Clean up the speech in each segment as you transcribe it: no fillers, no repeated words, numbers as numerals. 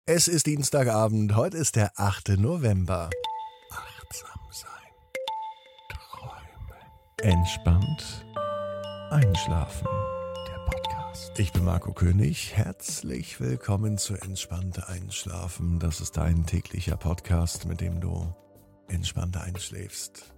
Es ist Dienstagabend, heute ist der 8. November. Achtsam sein, träumen, entspannt einschlafen. Der Podcast. Ich bin Marco König, herzlich willkommen zu Entspannt Einschlafen. Das ist dein täglicher Podcast, mit dem du entspannt einschläfst.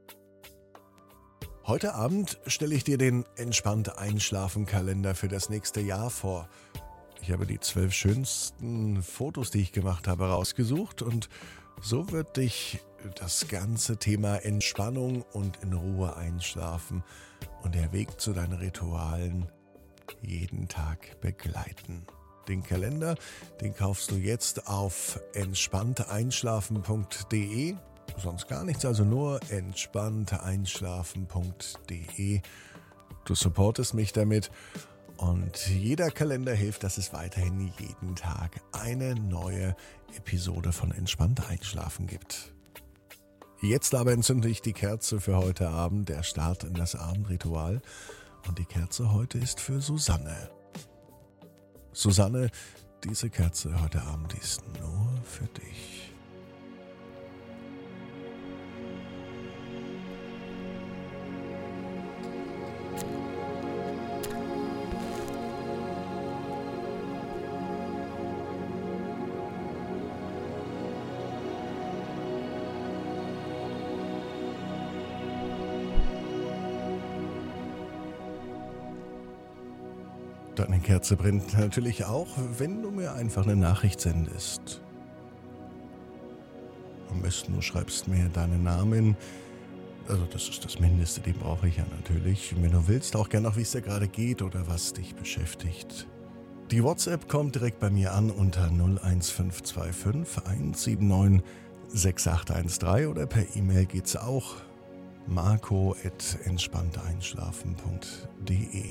Heute Abend stelle ich dir den Entspannt Einschlafen-Kalender für das nächste Jahr vor. Ich habe die 12 schönsten Fotos, die ich gemacht habe, rausgesucht und so wird dich das ganze Thema Entspannung und in Ruhe einschlafen und der Weg zu deinen Ritualen jeden Tag begleiten. Den Kalender, den kaufst du jetzt auf entspannteinschlafen.de, sonst gar nichts, also nur entspannteinschlafen.de. Du supportest mich damit. Und jeder Kalender hilft, dass es weiterhin jeden Tag eine neue Episode von Entspannt Einschlafen gibt. Jetzt aber entzünde ich die Kerze für heute Abend, der Start in das Abendritual. Und die Kerze heute ist für Susanne. Susanne, diese Kerze heute Abend ist nur für dich. Deine Kerze brennt natürlich auch, wenn du mir einfach eine Nachricht sendest. Am besten du schreibst mir deinen Namen. Also das ist das Mindeste, den brauche ich ja natürlich. Wenn du willst, auch gerne noch, wie es dir gerade geht oder was dich beschäftigt. Die WhatsApp kommt direkt bei mir an unter 01525 179 6813 oder per E-Mail geht's auch marco@entspannteinschlafen.de.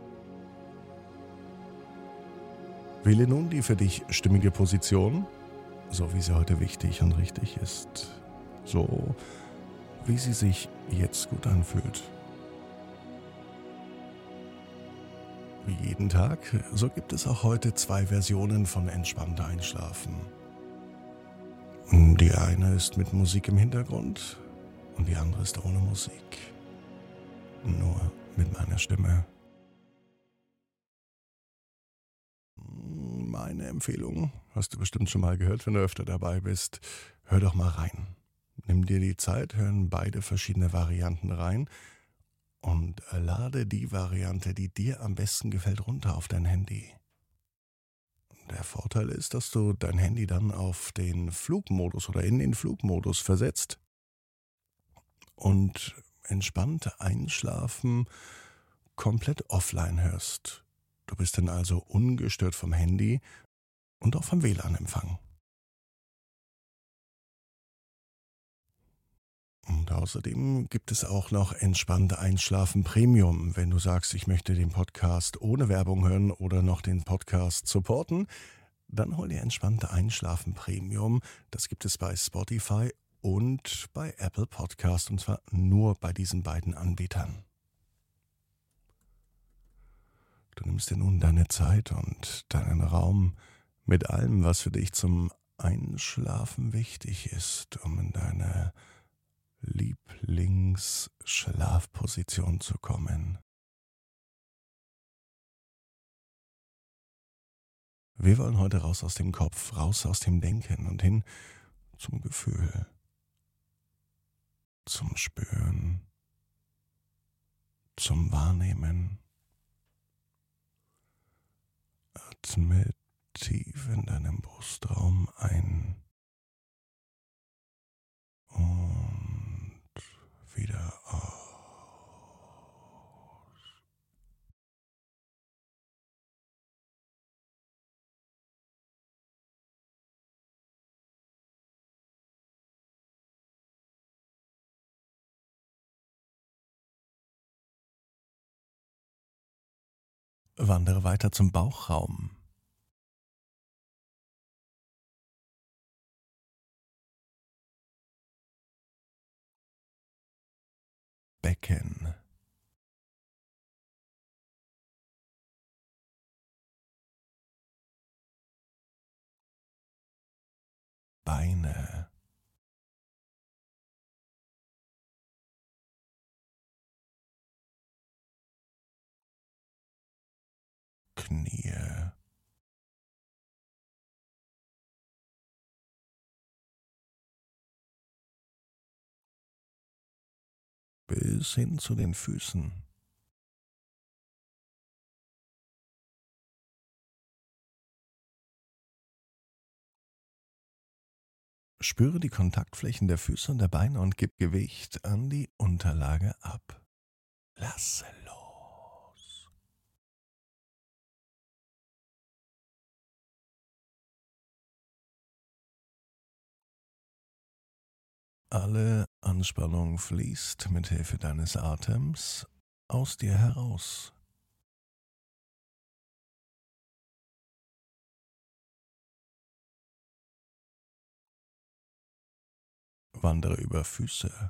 Wähle nun die für dich stimmige Position, so wie sie heute wichtig und richtig ist, so wie sie sich jetzt gut anfühlt. Wie jeden Tag, so gibt es auch heute 2 Versionen von Entspannt Einschlafen. Die eine ist mit Musik im Hintergrund und die andere ist ohne Musik, nur mit meiner Stimme. Meine Empfehlung, hast du bestimmt schon mal gehört, wenn du öfter dabei bist, hör doch mal rein. Nimm dir die Zeit, hören beide verschiedene Varianten rein und lade die Variante, die dir am besten gefällt, runter auf dein Handy. Der Vorteil ist, dass du dein Handy dann auf den Flugmodus oder in den Flugmodus versetzt und entspannt einschlafen komplett offline hörst. Du bist dann also ungestört vom Handy und auch vom WLAN-Empfang. Und außerdem gibt es auch noch Entspannt Einschlafen Premium. Wenn du sagst, ich möchte den Podcast ohne Werbung hören oder noch den Podcast supporten, dann hol dir Entspannt Einschlafen Premium. Das gibt es bei Spotify und bei Apple Podcast und zwar nur bei diesen beiden Anbietern. Du nimmst dir nun deine Zeit und deinen Raum mit allem, was für dich zum Einschlafen wichtig ist, um in deine Lieblingsschlafposition zu kommen. Wir wollen heute raus aus dem Kopf, raus aus dem Denken und hin zum Gefühl, zum Spüren, zum Wahrnehmen. Atme tief in deinem Brustraum ein und wieder aus. Wandere weiter zum Bauchraum. Becken. Beine, Knie, bis hin zu den Füßen. Spüre die Kontaktflächen der Füße und der Beine und gib Gewicht an die Unterlage ab. Lasse los. Alle Anspannung fließt mit Hilfe deines Atems aus dir heraus. Wandere über Füße,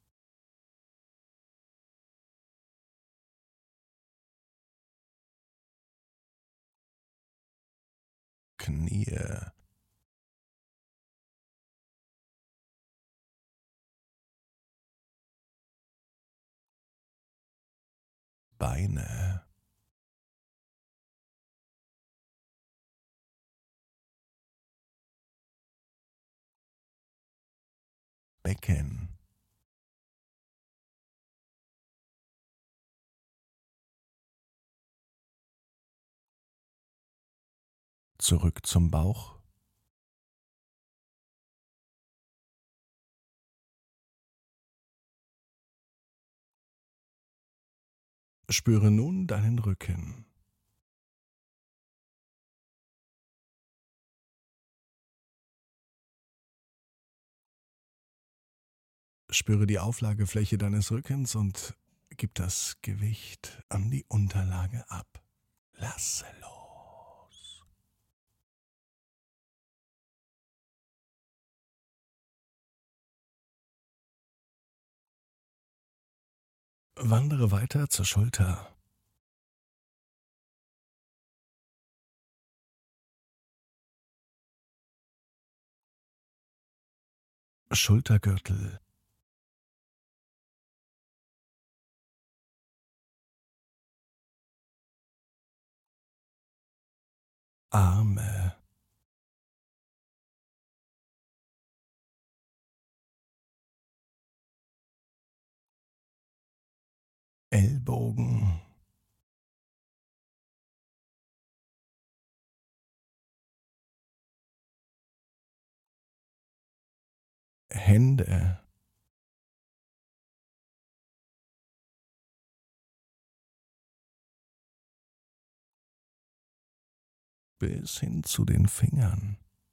Knie, Beine, Becken, zurück zum Bauch. Spüre nun deinen Rücken, spüre die Auflagefläche deines Rückens und gib das Gewicht an die Unterlage ab. Lasse los. Wandere weiter zur Schulter, Schultergürtel, Arme, Ellbogen, Hände, bis hin zu den Fingern.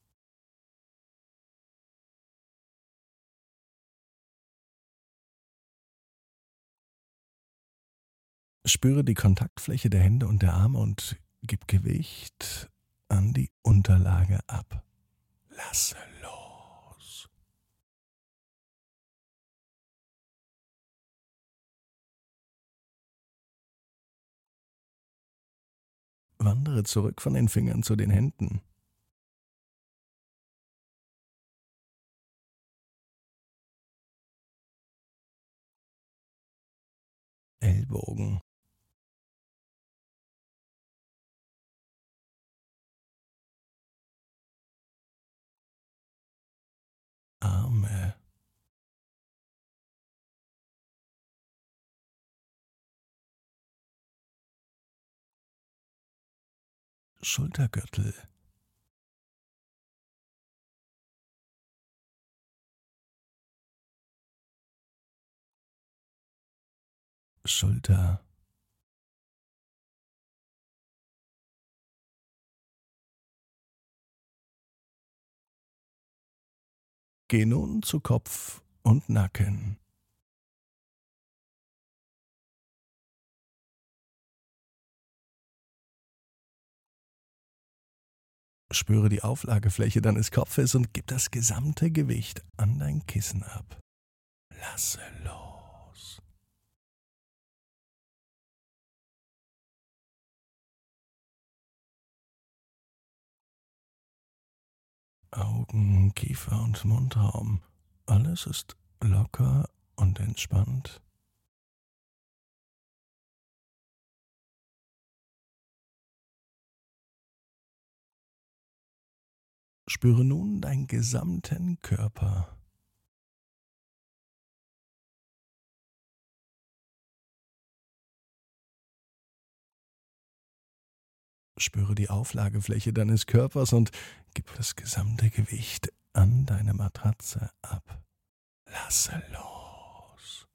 Spüre die Kontaktfläche der Hände und der Arme und gib Gewicht an die Unterlage ab. Lasse los. Wandere zurück von den Fingern zu den Händen, Ellbogen, Arme, Schultergürtel, Schulter, geh nun zu Kopf und Nacken. Spüre die Auflagefläche deines Kopfes und gib das gesamte Gewicht an dein Kissen ab. Lasse los. Augen, Kiefer und Mundraum. Alles ist locker und entspannt. Spüre nun deinen gesamten Körper. Spüre die Auflagefläche deines Körpers und gib das gesamte Gewicht an deine Matratze ab. Lasse los.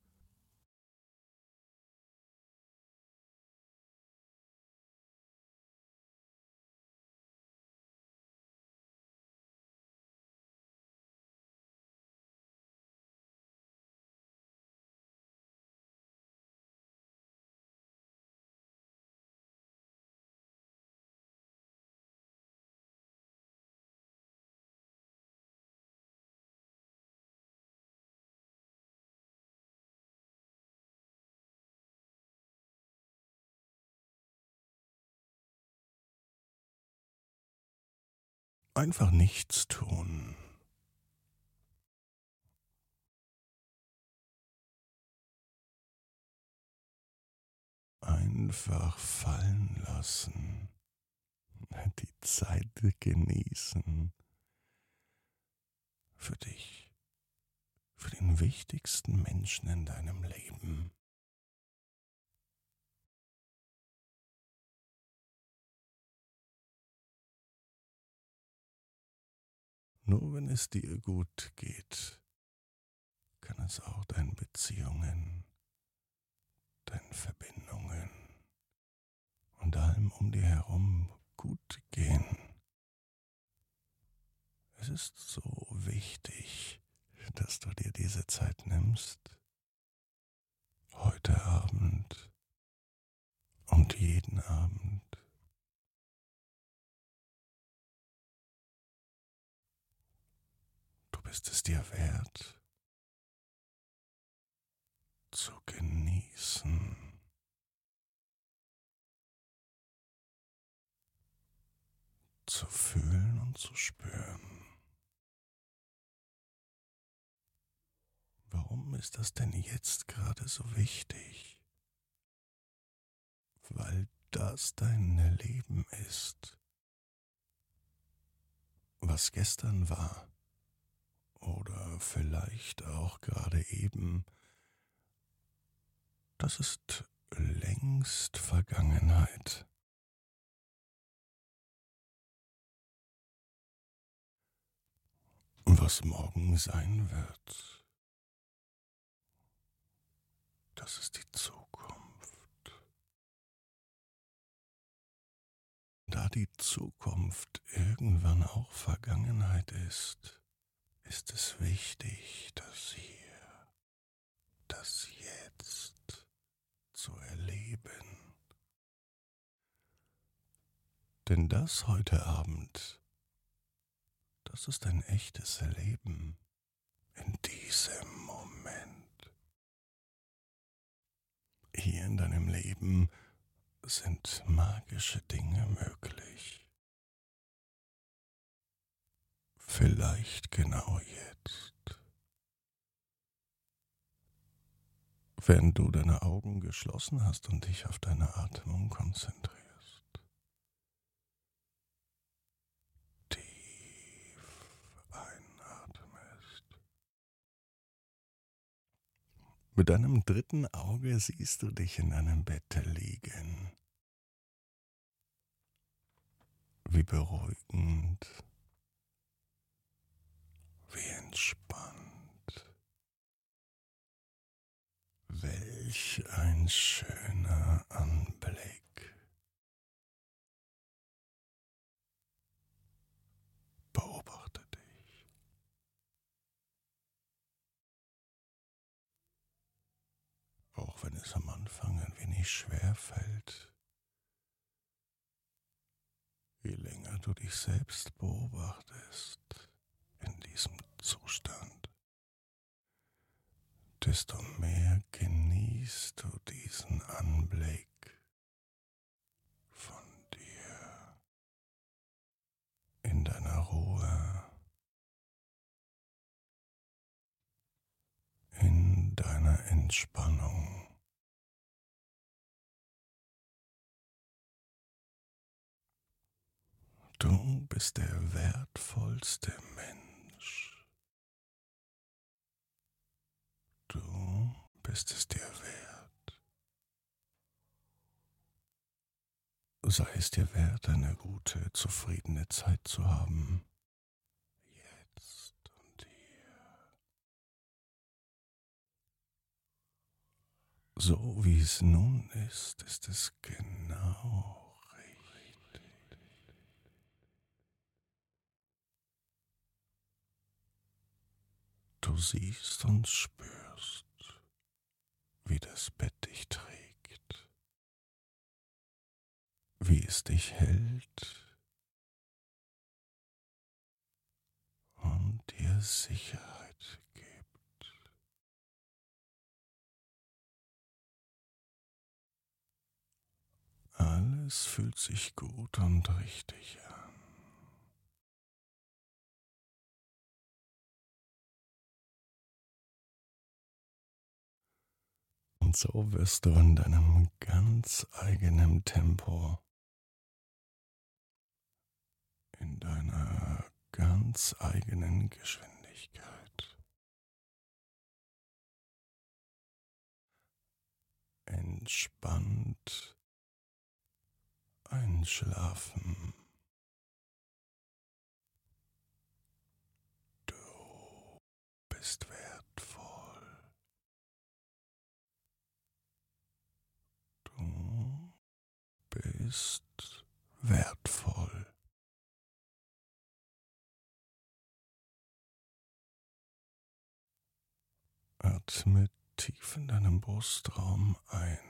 Einfach nichts tun. Einfach fallen lassen. Die Zeit genießen. Für dich. Für den wichtigsten Menschen in deinem Leben. Nur wenn es dir gut geht, kann es auch deinen Beziehungen, deinen Verbindungen und allem um dir herum gut gehen. Es ist so wichtig, dass du dir diese Zeit nimmst, heute Abend und jeden Abend. Du bist es dir wert, zu genießen, zu fühlen und zu spüren. Warum ist das denn jetzt gerade so wichtig? Weil das dein Leben ist. Was gestern war oder vielleicht auch gerade eben, das ist längst Vergangenheit. Was morgen sein wird, das ist die Zukunft. Da die Zukunft irgendwann auch Vergangenheit ist, ist es wichtig, das Hier, das Jetzt zu erleben. Denn das heute Abend, das ist ein echtes Erleben in diesem Moment. Hier in deinem Leben sind magische Dinge möglich. Vielleicht genau jetzt. Wenn du deine Augen geschlossen hast und dich auf deine Atmung konzentrierst. Tief einatmest. Mit deinem dritten Auge siehst du dich in deinem Bett liegen. Wie beruhigend, wie entspannt. Welch ein schöner Anblick. Beobachte dich. Auch wenn es am Anfang ein wenig schwer fällt. Je länger du dich selbst beobachtest in diesem Zustand, desto mehr genießt du diesen Anblick von dir in deiner Ruhe, Entspannung. Du bist der wertvollste Mensch. Du bist es dir wert. Sei es dir wert, eine gute, zufriedene Zeit zu haben. Jetzt und hier. So wie es nun ist es genau richtig. Du siehst und spürst, wie das Bett dich trägt, wie es dich hält und dir Sicherheit gibt. Alles fühlt sich gut und richtig an. Und so wirst du in deinem ganz eigenen Tempo, in deiner ganz eigenen Geschwindigkeit entspannt einschlafen. Du bist wertvoll. Du bist wertvoll. Atme tief in deinem Brustraum ein